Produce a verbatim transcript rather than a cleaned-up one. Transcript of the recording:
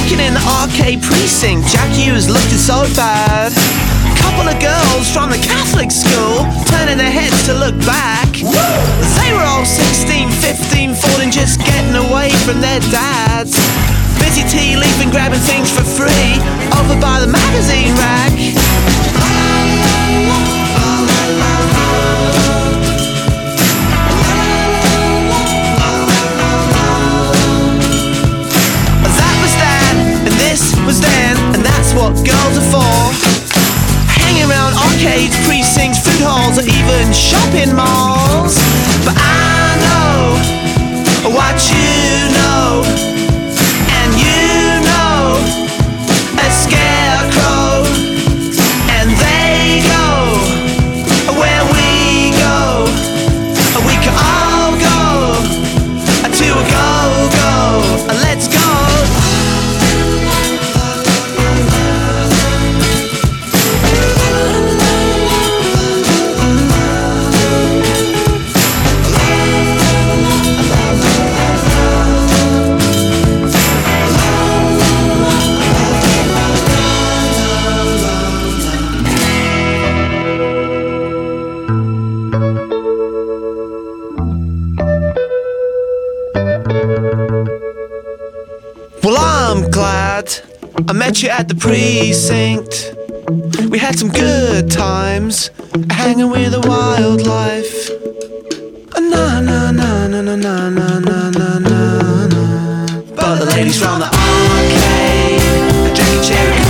Walking in the arcade precinct, Jackie was looking so bad. Couple of girls from the Catholic school turning their heads to look back. They were all sixteen, fifteen, fourteen, just getting away from their dads. Busy tea leaving, grabbing things for free over by the magazine rack. That was then, and this was then, and that's what girls are for. Hanging around arcades, precincts, food halls, or even shopping malls. But I know what you know, and you know a scarecrow, and they go where we go. We can all go to a go-go. Let's go. Well, I'm glad I met you at the precinct. We had some good times hanging with the wildlife. Na na na na na na na na na na. But the ladies from the arcade, drinking cherry